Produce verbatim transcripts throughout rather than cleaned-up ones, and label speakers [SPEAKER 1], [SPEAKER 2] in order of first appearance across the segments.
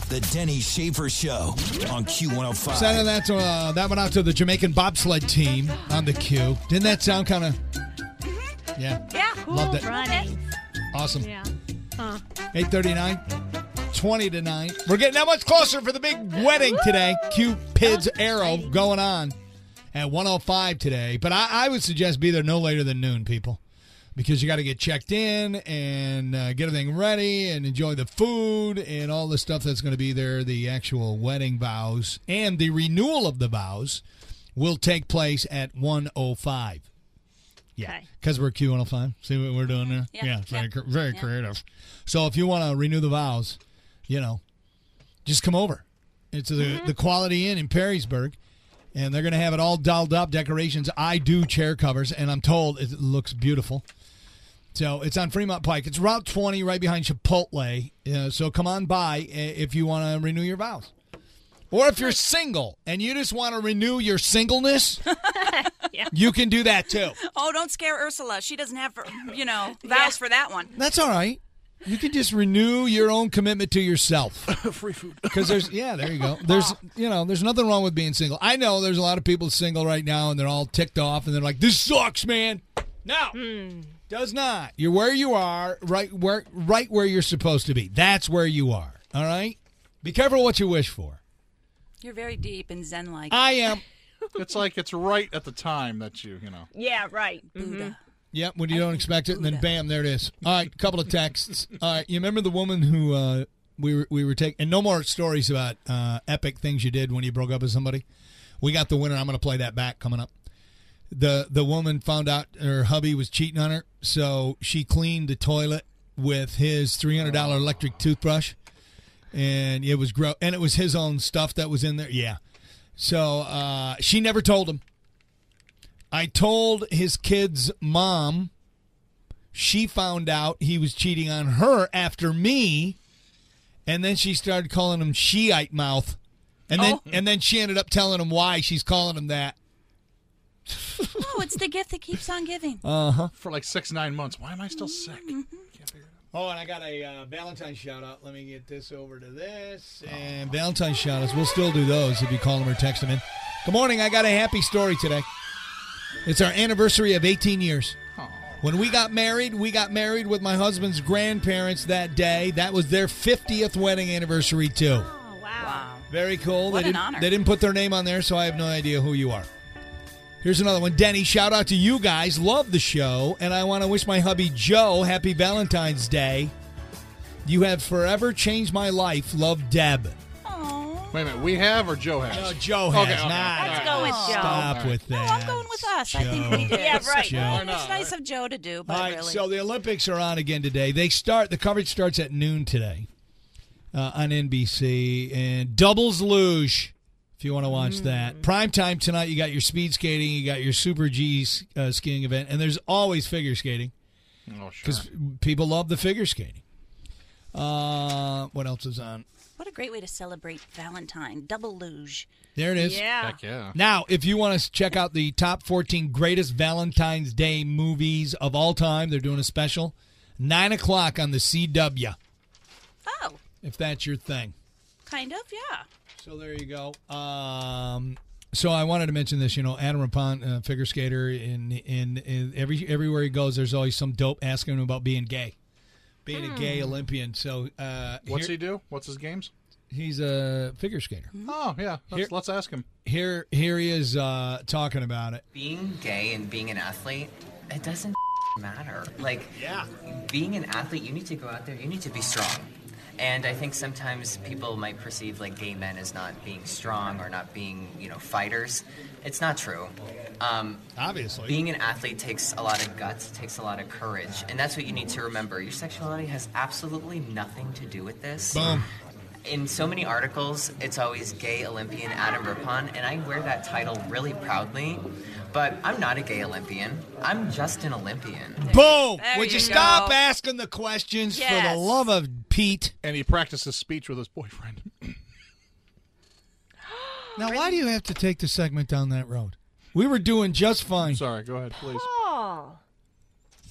[SPEAKER 1] The Denny Schaefer Show on Q one oh five.
[SPEAKER 2] Sending that, to, uh, that went out to the Jamaican bobsled team on the Q. Didn't that sound kind of... Yeah.
[SPEAKER 3] Yeah.
[SPEAKER 2] Loved it.
[SPEAKER 3] Running.
[SPEAKER 2] Awesome.
[SPEAKER 3] Yeah. Huh.
[SPEAKER 2] eight thirty-nine, twenty to nine. We're getting that much closer for the big wedding today. Cupid's Arrow going on at one oh five today. But I, I would suggest be there no later than noon, people. Because you got to get checked in and uh, get everything ready and enjoy the food and all the stuff that's going to be there. The actual wedding vows and the renewal of the vows will take place at one oh five. Yeah, because we're Q one oh five. See what we're doing there?
[SPEAKER 3] Yeah,
[SPEAKER 2] yeah
[SPEAKER 3] yeah.
[SPEAKER 2] very, very
[SPEAKER 3] Yeah.
[SPEAKER 2] creative. So if you want to renew the vows, you know, just come over. It's the,
[SPEAKER 3] Mm-hmm.
[SPEAKER 2] the Quality Inn in Perrysburg. And they're going to have it all dolled up, decorations. I do chair covers, and I'm told it looks beautiful. So it's on Fremont Pike. It's Route twenty right behind Chipotle. Uh, so come on by if you want to renew your vows. Or if you're single and you just want to renew your singleness,
[SPEAKER 3] Yeah.
[SPEAKER 2] you can do that too.
[SPEAKER 4] Oh, don't scare Ursula. She doesn't have, you know, vows
[SPEAKER 3] Yeah.
[SPEAKER 4] for that one.
[SPEAKER 2] That's all right. You can just renew your own commitment to yourself.
[SPEAKER 5] Free food.
[SPEAKER 2] Because there's, yeah, there you go. There's, you know, there's nothing wrong with being single. I know there's a lot of people single right now, and they're all ticked off, and they're like, "This sucks, man." No, does not. You're where you are, right where, right where you're supposed to be. That's where you are. All right. Be careful what you wish for.
[SPEAKER 4] You're very deep and zen-like.
[SPEAKER 2] I am.
[SPEAKER 5] It's like it's right at the time that you, you know.
[SPEAKER 3] Yeah, right.
[SPEAKER 4] Buddha.
[SPEAKER 2] Yep, when you don't expect it, and then bam, there it is. All right, a couple of texts. All right, you remember the woman who uh, we were we were taking, and no more stories about uh, epic things you did when you broke up with somebody. We got the winner. I'm going to play that back coming up. The the woman found out her hubby was cheating on her, so she cleaned the toilet with his three hundred dollars electric toothbrush, and it was gross. And it was his own stuff that was in there. Yeah, so uh, she never told him. I told his kid's mom. She found out he was cheating on her after me, and then she started calling him Shiite mouth, and then
[SPEAKER 4] Oh.
[SPEAKER 2] and then she ended up telling him why she's calling him that.
[SPEAKER 4] Oh, it's the gift that keeps on giving.
[SPEAKER 2] Uh huh.
[SPEAKER 5] For like six, nine months. Why am I still sick? Can't figure it out.
[SPEAKER 2] Oh, and I got a uh, Valentine's shout out. Let me get this over to this. And Valentine's shout outs, we'll still do those if you call them or text them in. Good morning. I got a happy story today. It's our anniversary of eighteen years.
[SPEAKER 5] Aw.
[SPEAKER 2] When we got married, we got married with my husband's grandparents that day. That was their fiftieth wedding anniversary, too.
[SPEAKER 3] Oh, wow.
[SPEAKER 4] Wow.
[SPEAKER 2] Very cool.
[SPEAKER 4] What
[SPEAKER 2] they
[SPEAKER 4] an
[SPEAKER 2] didn't,
[SPEAKER 4] honor.
[SPEAKER 2] They didn't put their name on there, so I have no idea who you are. Here's another one. Denny, shout out to you guys. Love the show, and I want to wish my hubby Joe happy Valentine's Day. You have forever changed my life. Love, Deb.
[SPEAKER 4] Oh.
[SPEAKER 5] Wait a minute. We have or Joe has?
[SPEAKER 2] No, Joe has
[SPEAKER 5] Okay, okay.
[SPEAKER 2] not.
[SPEAKER 3] Let's go with Joe.
[SPEAKER 2] Stop
[SPEAKER 5] All
[SPEAKER 2] with
[SPEAKER 4] No,
[SPEAKER 2] that.
[SPEAKER 4] I'm going with us. I think we
[SPEAKER 2] Joe.
[SPEAKER 4] do.
[SPEAKER 3] Yeah, right.
[SPEAKER 2] Joe.
[SPEAKER 5] Why
[SPEAKER 4] It's
[SPEAKER 5] not?
[SPEAKER 4] nice of Joe to do, but
[SPEAKER 2] All right,
[SPEAKER 4] really.
[SPEAKER 2] so the Olympics are on again today. They start. The coverage starts at noon today uh, on N B C, and doubles luge. If you want to watch that, prime time tonight. You got your speed skating, you got your Super G uh, skiing event, and there's always figure skating
[SPEAKER 5] Oh, sure.
[SPEAKER 2] because people love the figure skating. Uh, what else is on?
[SPEAKER 4] What a great way to celebrate Valentine. Double luge.
[SPEAKER 2] There it is.
[SPEAKER 3] Yeah.
[SPEAKER 5] Heck yeah.
[SPEAKER 2] Now, if you want to check out the top fourteen greatest Valentine's Day movies of all time, they're doing a special nine o'clock on the C W.
[SPEAKER 4] Oh,
[SPEAKER 2] If that's your thing.
[SPEAKER 4] kind of, yeah.
[SPEAKER 2] So there you go. Um, so I wanted to mention this. You know, Adam Rapon, uh, figure skater, in, in in every everywhere he goes, there's always some dope asking him about being gay, being a gay Olympian. So uh,
[SPEAKER 5] What's
[SPEAKER 2] here-
[SPEAKER 5] he do? What's his games?
[SPEAKER 2] he's a figure skater.
[SPEAKER 5] Oh, yeah. Let's,
[SPEAKER 2] Here-
[SPEAKER 5] let's ask him.
[SPEAKER 2] Here here he is uh, talking about it.
[SPEAKER 6] Being gay and being an athlete, it doesn't matter. Like,
[SPEAKER 2] Yeah.
[SPEAKER 6] being an athlete, you need to go out there, you need to be strong. And I think sometimes people might perceive like gay men as not being strong or not being, you know, fighters. It's not true. Um,
[SPEAKER 2] Obviously.
[SPEAKER 6] being an athlete takes a lot of guts, takes a lot of courage, and that's what you need to remember. Your sexuality has absolutely nothing to do with this.
[SPEAKER 2] Boom.
[SPEAKER 6] In so many articles, it's always gay Olympian Adam Rapon, and I wear that title really proudly. But I'm not a gay Olympian. I'm just an Olympian.
[SPEAKER 2] Boom!
[SPEAKER 4] There
[SPEAKER 2] Would you,
[SPEAKER 4] you
[SPEAKER 2] stop
[SPEAKER 4] go.
[SPEAKER 2] asking the questions for
[SPEAKER 4] Yes.
[SPEAKER 2] the love of Pete?
[SPEAKER 5] And he practices speech with his boyfriend.
[SPEAKER 2] Now, why do you have to take the segment down that road? We were doing just fine.
[SPEAKER 5] Sorry, go ahead, please.
[SPEAKER 3] Oh.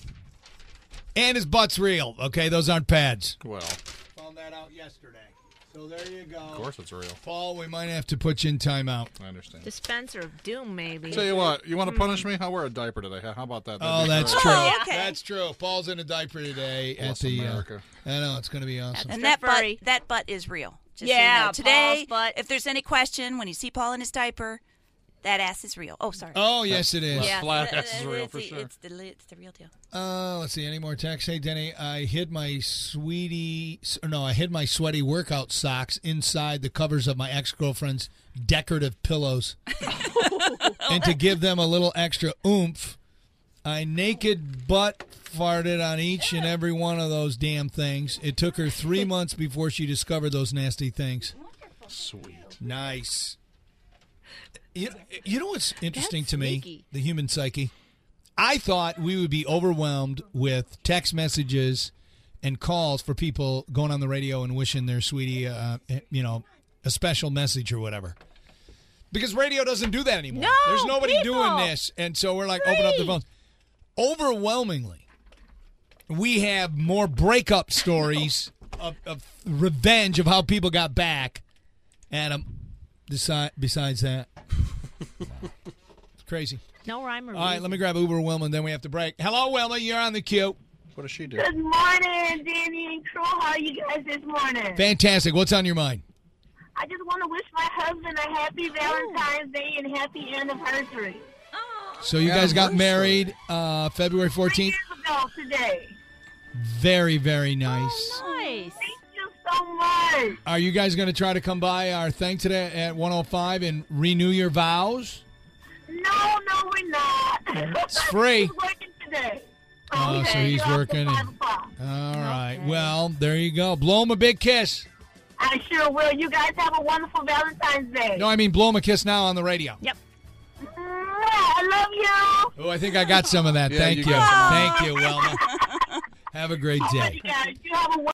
[SPEAKER 2] And his butt's real. Okay, those aren't pads.
[SPEAKER 5] Well,
[SPEAKER 2] Found that out yesterday. So there you go.
[SPEAKER 5] Of course it's real.
[SPEAKER 2] Paul, we might have to put you in timeout.
[SPEAKER 5] I understand.
[SPEAKER 3] Dispenser of doom, maybe.
[SPEAKER 5] Tell you what, you want to punish me? I'll wear a diaper today. How about that? That'd
[SPEAKER 2] Oh,
[SPEAKER 5] be
[SPEAKER 2] that's
[SPEAKER 5] great.
[SPEAKER 2] true.
[SPEAKER 4] Oh, okay.
[SPEAKER 2] That's true. Paul's in a diaper today
[SPEAKER 5] Bless
[SPEAKER 2] at the.
[SPEAKER 5] America.
[SPEAKER 2] Uh, I know it's going to be awesome.
[SPEAKER 4] And
[SPEAKER 3] Mr.
[SPEAKER 4] that butt,
[SPEAKER 3] Furry.
[SPEAKER 4] that butt is real. Just
[SPEAKER 3] Yeah,
[SPEAKER 4] so you know. Today,
[SPEAKER 3] Paul's butt.
[SPEAKER 4] if there's any question, when you see Paul in his diaper, that ass is real. Oh, sorry.
[SPEAKER 2] Oh, yes, it is.
[SPEAKER 4] yeah,
[SPEAKER 5] flat
[SPEAKER 4] uh,
[SPEAKER 5] ass is real
[SPEAKER 4] it's,
[SPEAKER 5] for sure.
[SPEAKER 4] It's the, it's the real deal.
[SPEAKER 2] Uh, let's see. Any more texts? Hey, Denny, I hid my sweetie. Or no, I hid my sweaty workout socks inside the covers of my ex-girlfriend's decorative pillows. And to give them a little extra oomph, I naked butt farted on each and every one of those damn things. It took her three months before she discovered those nasty things.
[SPEAKER 5] Sweet.
[SPEAKER 2] Nice. You, you know what's interesting
[SPEAKER 3] That's
[SPEAKER 2] to me?
[SPEAKER 3] sneaky.
[SPEAKER 2] The human psyche. I thought we would be overwhelmed with text messages and calls for people going on the radio and wishing their sweetie, uh, you know, a special message or whatever. Because radio doesn't do that anymore.
[SPEAKER 3] No,
[SPEAKER 2] There's nobody
[SPEAKER 3] people.
[SPEAKER 2] doing this. And so we're like, open up the phones. Overwhelmingly, we have more breakup stories of, of revenge of how people got back. Adam, Desi- besides that, it's crazy.
[SPEAKER 3] No rhyme or
[SPEAKER 2] All right,
[SPEAKER 3] reason.
[SPEAKER 2] let me grab Uber Wilma, and then we have to break. Hello, Wilma. You're on the queue.
[SPEAKER 5] What does she do?
[SPEAKER 7] Good morning, Danny and Crew. How are you guys this morning?
[SPEAKER 2] Fantastic. What's on your mind?
[SPEAKER 7] I just want to wish my husband a happy Valentine's Day and happy anniversary.
[SPEAKER 2] So you guys got
[SPEAKER 5] Anniversary.
[SPEAKER 2] married uh, February
[SPEAKER 7] Three
[SPEAKER 2] fourteenth.
[SPEAKER 7] years ago today.
[SPEAKER 2] Very, very nice.
[SPEAKER 3] Nice.
[SPEAKER 7] Thank you so much.
[SPEAKER 2] Are you guys going to try to come by our thing today at one oh five and renew your vows?
[SPEAKER 7] No, no, we're not.
[SPEAKER 2] It's free.
[SPEAKER 7] He's working today.
[SPEAKER 2] Oh, so
[SPEAKER 7] Okay,
[SPEAKER 2] he's
[SPEAKER 7] after
[SPEAKER 2] working.
[SPEAKER 7] five
[SPEAKER 2] and-
[SPEAKER 7] o'clock.
[SPEAKER 2] All right.
[SPEAKER 3] Okay.
[SPEAKER 2] Well, there you go. Blow him a big kiss.
[SPEAKER 7] I sure will. You guys have a wonderful Valentine's Day.
[SPEAKER 2] No, I mean blow him a kiss now on the radio.
[SPEAKER 3] Yep.
[SPEAKER 7] Mwah, I love you.
[SPEAKER 2] Oh, I think I got some of that.
[SPEAKER 5] Yeah,
[SPEAKER 2] Thank
[SPEAKER 5] you
[SPEAKER 2] you.
[SPEAKER 5] got some.
[SPEAKER 2] Thank you, Wilma. Have a great
[SPEAKER 7] All right,
[SPEAKER 2] day.
[SPEAKER 7] you guys. You have a